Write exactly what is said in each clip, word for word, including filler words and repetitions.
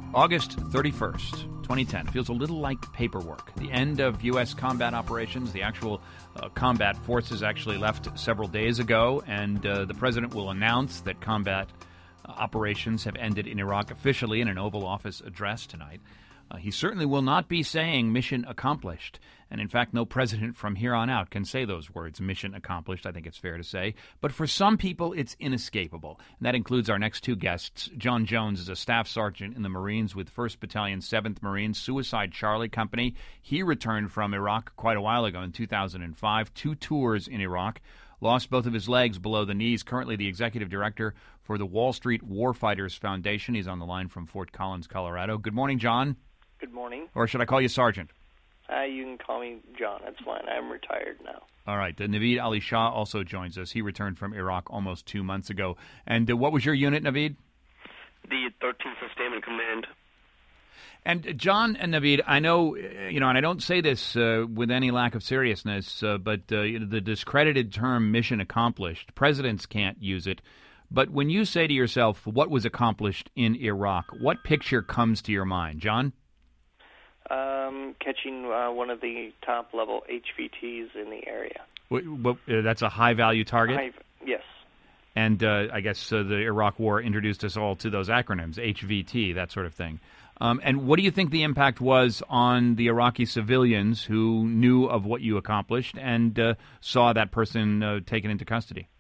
August thirty-first, twenty ten. Feels a little like paperwork. The end of U S combat operations. The actual uh, combat forces actually left several days ago, and uh, the president will announce that combat uh, operations have ended in Iraq officially in an Oval Office address tonight. Uh, he certainly will not be saying mission accomplished. And in fact, no president from here on out can say those words, mission accomplished, I think it's fair to say. But for some people, it's inescapable. And that includes our next two guests. John Jones is a staff sergeant in the Marines with first Battalion, seventh Marines, Suicide Charlie Company. He returned from Iraq quite a while ago in two thousand five, two tours in Iraq. Lost both of his legs below the knees. Currently the executive director for the Wall Street Warfighters Foundation. He's on the line from Fort Collins, Colorado. Good morning, John. Good morning. Or should I call you Sergeant? Uh, you can call me John. That's fine. I'm retired now. All right. Uh, Naveed Ali Shah also joins us. He returned from Iraq almost two months ago. And uh, what was your unit, Naveed? The thirteenth Sustainment Command. And uh, John and Naveed, I know, uh, you know, and I don't say this uh, with any lack of seriousness, uh, but uh, the discredited term mission accomplished, presidents can't use it. But when you say to yourself, what was accomplished in Iraq, what picture comes to your mind? John? Um, catching uh, one of the top-level H V Ts in the area. What, what, uh, that's a high-value target? High, yes. And uh, I guess uh, the Iraq War introduced us all to those acronyms, H V T, that sort of thing. Um, and what do you think the impact was on the Iraqi civilians who knew of what you accomplished and uh, saw that person uh, taken into custody?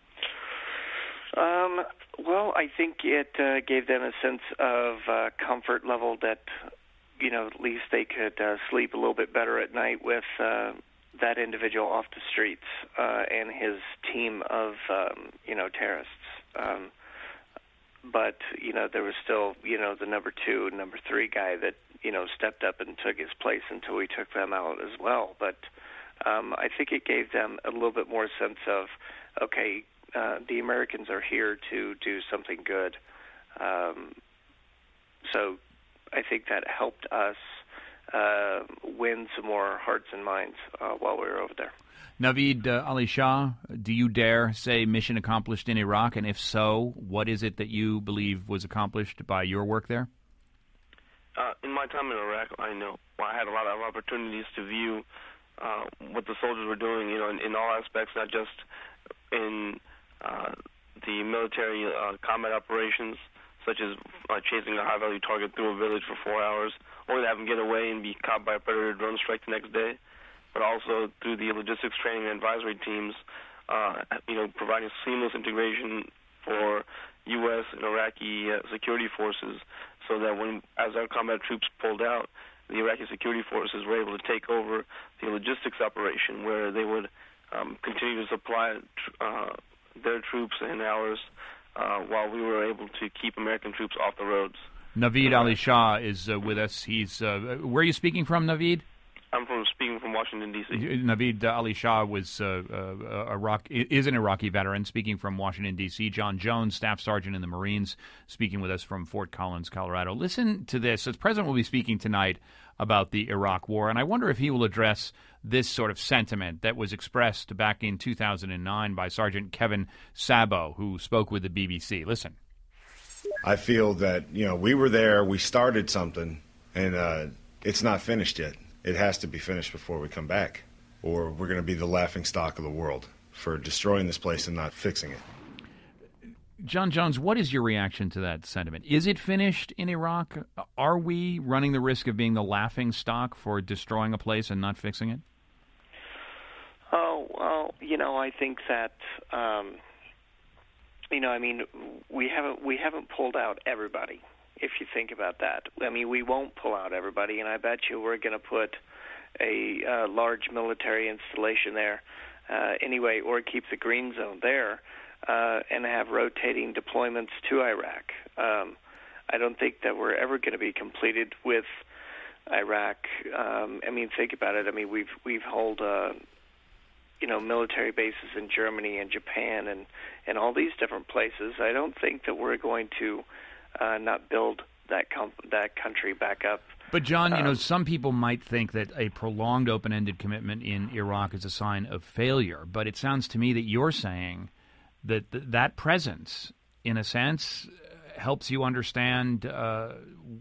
Um, well, I think it uh, gave them a sense of uh, comfort level that, you know, at least they could uh, sleep a little bit better at night with uh, that individual off the streets uh, and his team of, um, you know, terrorists. Um, but, you know, there was still, you know, the number two and number three guy that, you know, stepped up and took his place until we took them out as well. But um, I think it gave them a little bit more sense of, okay, uh, the Americans are here to do something good. Um, so I think that helped us uh, win some more hearts and minds uh, while we were over there. Naveed uh, Ali Shah, do you dare say mission accomplished in Iraq? And if so, what is it that you believe was accomplished by your work there? Uh, in my time in Iraq, I know I had a lot of opportunities to view uh, what the soldiers were doing, you know, in, in all aspects, not just in uh, the military uh, combat operations, such as uh, chasing a high-value target through a village for four hours, only to have them get away and be caught by a predator drone strike the next day, but also through the logistics training and advisory teams, uh, you know, providing seamless integration for U S and Iraqi uh, security forces, so that when, as our combat troops pulled out, the Iraqi security forces were able to take over the logistics operation, where they would um, continue to supply uh, their troops and ours, Uh, while we were able to keep American troops off the roads. Naveed Ali Shah is uh, with us. He's uh, where are you speaking from, Naveed? I'm from speaking from Washington, D C Naveed Ali Shah was uh, uh, Iraq is an Iraqi veteran speaking from Washington, D C John Jones, staff sergeant in the Marines, speaking with us from Fort Collins, Colorado. Listen to this. The president will be speaking tonight about the Iraq War, and I wonder if he will address this sort of sentiment that was expressed back in two thousand nine by Sergeant Kevin Sabo, who spoke with the B B C. Listen. I feel that, you know, we were there, we started something, and uh, it's not finished yet. It has to be finished before we come back, or we're going to be the laughing stock of the world for destroying this place and not fixing it. John Jones, what is your reaction to that sentiment? Is it finished in Iraq? Are we running the risk of being the laughing stock for destroying a place and not fixing it? Oh, well, you know, I think that, um, you know, I mean, we haven't we haven't pulled out everybody, if you think about that. I mean, we won't pull out everybody, and I bet you we're going to put a uh, large military installation there uh, anyway, or keep the green zone there uh, and have rotating deployments to Iraq. Um, I don't think that we're ever going to be completed with Iraq. Um, I mean, think about it. I mean, we've we've held uh, you know military bases in Germany and Japan and, and all these different places. I don't think that we're going to uh, not build that com- that country back up. But, John, you um, know, some people might think that a prolonged open-ended commitment in Iraq is a sign of failure. But it sounds to me that you're saying that th- that presence, in a sense, helps you understand uh,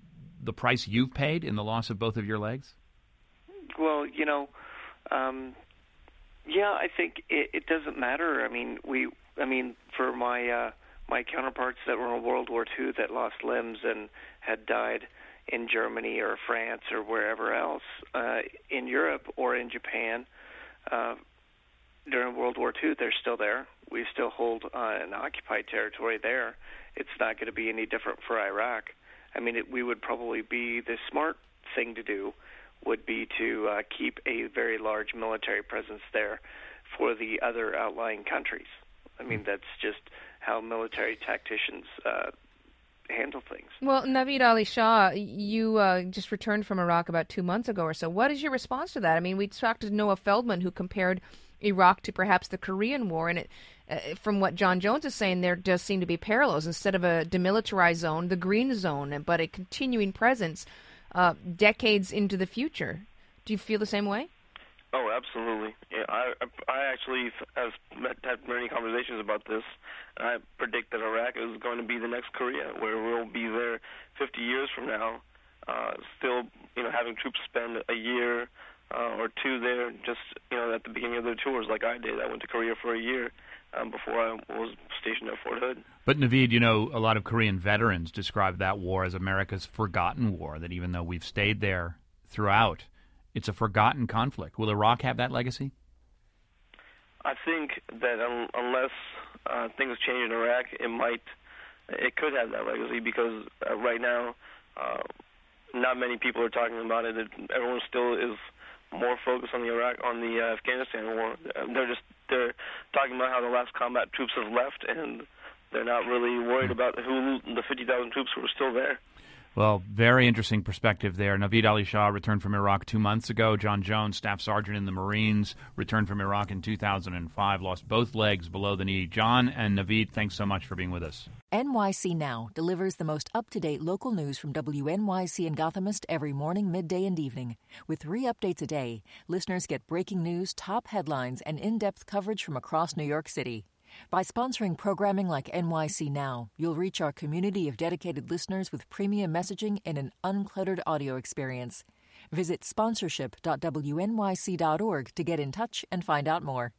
the price you've paid in the loss of both of your legs? Well, you know, um, yeah, I think it, it doesn't matter. I mean, we, I mean, for my uh, my counterparts that were in World War Two that lost limbs and had died in Germany or France or wherever else, uh, in Europe or in Japan, uh, during World War Two, they're still there. We still hold uh, an occupied territory there. It's not going to be any different for Iraq. I mean, it, we would probably be the smart thing to do would be to uh, keep a very large military presence there for the other outlying countries. I mean, that's just how military tacticians uh, handle things. Well, Naveed Ali Shah, you uh, just returned from Iraq about two months ago or so. What is your response to that? I mean, we talked to Noah Feldman, who compared Iraq to perhaps the Korean War, and it, uh, from what John Jones is saying, there does seem to be parallels. Instead of a demilitarized zone, the green zone, but a continuing presence uh, decades into the future. Do you feel the same way? Oh, absolutely. Yeah, I I actually have met, had many conversations about this. I predict that Iraq is going to be the next Korea, where we'll be there fifty years from now, uh, still, you know, having troops spend a year uh, or two there, just, you know, at the beginning of their tours, like I did. I went to Korea for a year um, before I was stationed at Fort Hood. But Naveed, you know, a lot of Korean veterans describe that war as America's forgotten war. That even though we've stayed there throughout, it's a forgotten conflict. Will Iraq have that legacy? I think that un- unless uh, things change in Iraq, it might, it could have that legacy because uh, right now, uh, not many people are talking about it. it. Everyone still is more focused on the Iraq, on the uh, Afghanistan war. They're just they're talking about how the last combat troops have left, and they're not really worried about who the fifty thousand troops who are still there. Well, very interesting perspective there. Naveed Ali Shah returned from Iraq two months ago. John Jones, Staff Sergeant in the Marines, returned from Iraq in two thousand five, lost both legs below the knee. John and Naveed, thanks so much for being with us. N Y C Now delivers the most up-to-date local news from W N Y C and Gothamist every morning, midday, and evening. With three updates a day, listeners get breaking news, top headlines, and in-depth coverage from across New York City. By sponsoring programming like N Y C Now, you'll reach our community of dedicated listeners with premium messaging and an uncluttered audio experience. Visit sponsorship dot W N Y C dot org to get in touch and find out more.